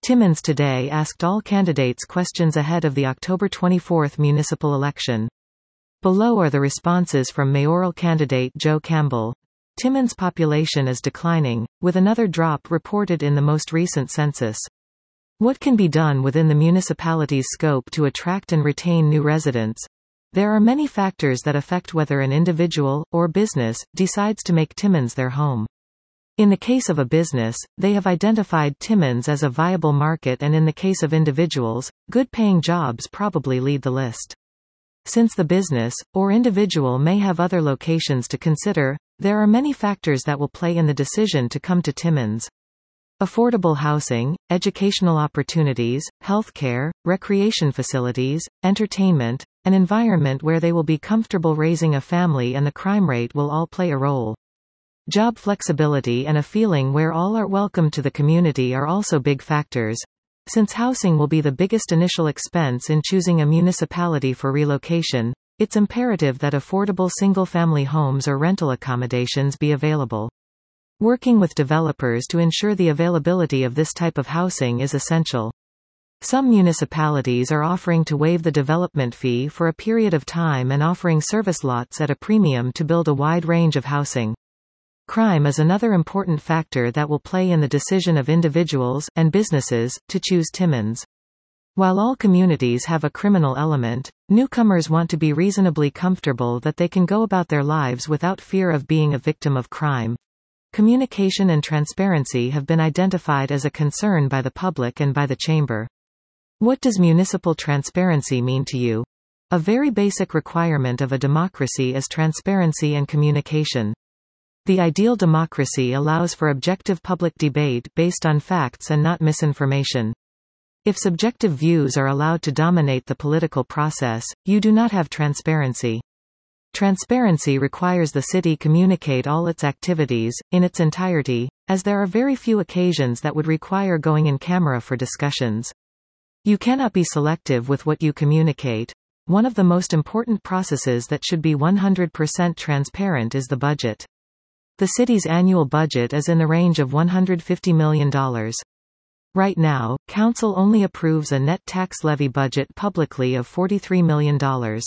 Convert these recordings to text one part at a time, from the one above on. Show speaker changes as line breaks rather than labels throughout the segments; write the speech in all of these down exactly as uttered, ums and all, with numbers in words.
Timmins Today asked all candidates questions ahead of the October twenty-fourth municipal election. Below are the responses from mayoral candidate Joe Campbell. Timmins' population is declining, with another drop reported in the most recent census. What can be done within the municipality's scope to attract and retain new residents? There are many factors that affect whether an individual, or business, decides to make Timmins their home. In the case of a business, they have identified Timmins as a viable market, and in the case of individuals, good-paying jobs probably lead the list. Since the business, or individual may have other locations to consider, there are many factors that will play in the decision to come to Timmins. Affordable housing, educational opportunities, healthcare, recreation facilities, entertainment, an environment where they will be comfortable raising a family, and the crime rate will all play a role. Job flexibility and a feeling where all are welcome to the community are also big factors. Since housing will be the biggest initial expense in choosing a municipality for relocation, it's imperative that affordable single-family homes or rental accommodations be available. Working with developers to ensure the availability of this type of housing is essential. Some municipalities are offering to waive the development fee for a period of time and offering service lots at a premium to build a wide range of housing. Crime is another important factor that will play in the decision of individuals and businesses to choose Timmins. While all communities have a criminal element, newcomers want to be reasonably comfortable that they can go about their lives without fear of being a victim of crime. Communication and transparency have been identified as a concern by the public and by the Chamber. What does municipal transparency mean to you? A very basic requirement of a democracy is transparency and communication. The ideal democracy allows for objective public debate based on facts and not misinformation. If subjective views are allowed to dominate the political process, you do not have transparency. Transparency requires the city communicate all its activities, in its entirety, as there are very few occasions that would require going in camera for discussions. You cannot be selective with what you communicate. One of the most important processes that should be one hundred percent transparent is the budget. The city's annual budget is in the range of one hundred fifty million dollars. Right now, council only approves a net tax levy budget publicly of forty-three million dollars.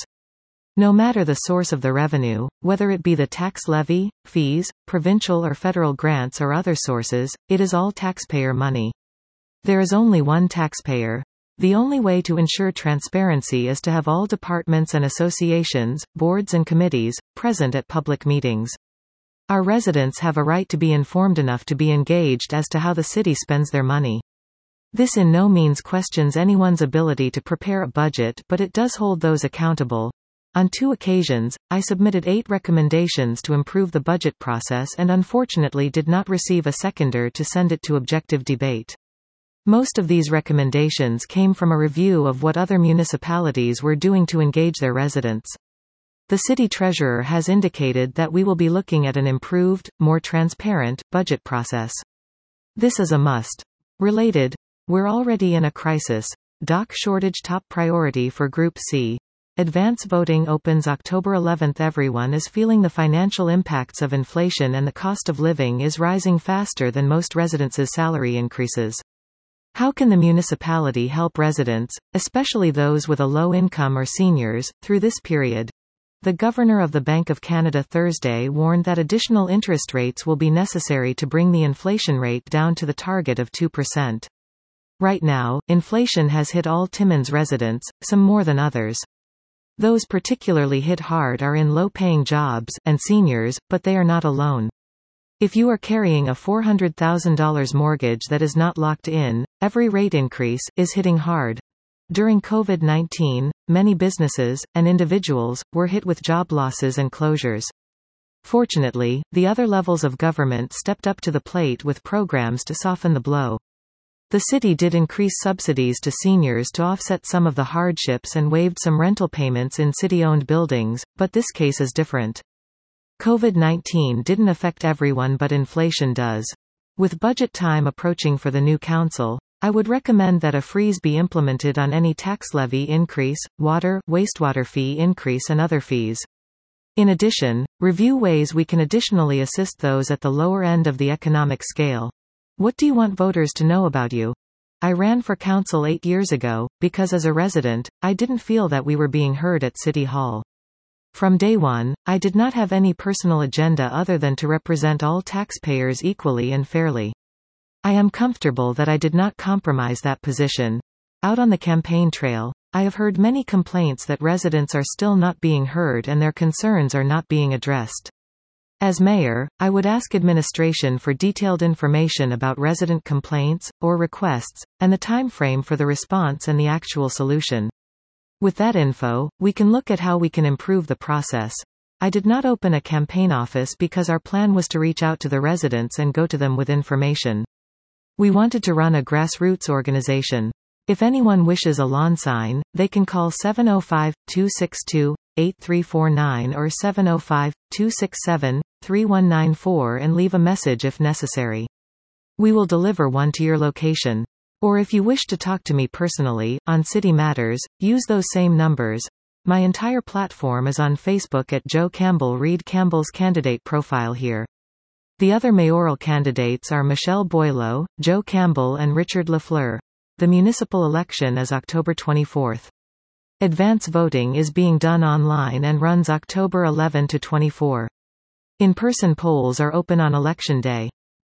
No matter the source of the revenue, whether it be the tax levy, fees, provincial or federal grants or other sources, it is all taxpayer money. There is only one taxpayer. The only way to ensure transparency is to have all departments and associations, boards and committees, present at public meetings. Our residents have a right to be informed enough to be engaged as to how the city spends their money. This in no means questions anyone's ability to prepare a budget, but it does hold those accountable. On two occasions, I submitted eight recommendations to improve the budget process and unfortunately did not receive a seconder to send it to objective debate. Most of these recommendations came from a review of what other municipalities were doing to engage their residents. The city treasurer has indicated that we will be looking at an improved, more transparent, budget process. This is a must. Related, we're already in a crisis. Dock shortage top priority for Group C. Advance voting opens October eleventh. Everyone is feeling the financial impacts of inflation and the cost of living is rising faster than most residents' salary increases. How can the municipality help residents, especially those with a low income or seniors, through this period? The Governor of the Bank of Canada Thursday warned that additional interest rates will be necessary to bring the inflation rate down to the target of two percent. Right now, inflation has hit all Timmins residents, some more than others. Those particularly hit hard are in low-paying jobs, and seniors, but they are not alone. If you are carrying a four hundred thousand dollars mortgage that is not locked in, every rate increase is hitting hard. During COVID nineteen, many businesses, and individuals, were hit with job losses and closures. Fortunately, the other levels of government stepped up to the plate with programs to soften the blow. The city did increase subsidies to seniors to offset some of the hardships and waived some rental payments in city-owned buildings, but this case is different. COVID nineteen didn't affect everyone, but inflation does. With budget time approaching for the new council, I would recommend that a freeze be implemented on any tax levy increase, water, wastewater fee increase and other fees. In addition, review ways we can additionally assist those at the lower end of the economic scale. What do you want voters to know about you? I ran for council eight years ago, because as a resident, I didn't feel that we were being heard at City Hall. From day one, I did not have any personal agenda other than to represent all taxpayers equally and fairly. I am comfortable that I did not compromise that position. Out on the campaign trail, I have heard many complaints that residents are still not being heard and their concerns are not being addressed. As mayor, I would ask administration for detailed information about resident complaints, or requests, and the time frame for the response and the actual solution. With that info, we can look at how we can improve the process. I did not open a campaign office because our plan was to reach out to the residents and go to them with information. We wanted to run a grassroots organization. If anyone wishes a lawn sign, they can call seven oh five, two six two, eight three four nine or seven oh five, two six seven, three one nine four and leave a message if necessary. We will deliver one to your location. Or if you wish to talk to me personally, on city matters, use those same numbers. My entire platform is on Facebook at Joe Campbell. Read Campbell's candidate profile here. The other mayoral candidates are Michelle Boileau, Joe Campbell and Richard Lafleur. The municipal election is October twenty-fourth. Advance voting is being done online and runs October eleventh to twenty-fourth. In-person polls are open on election day.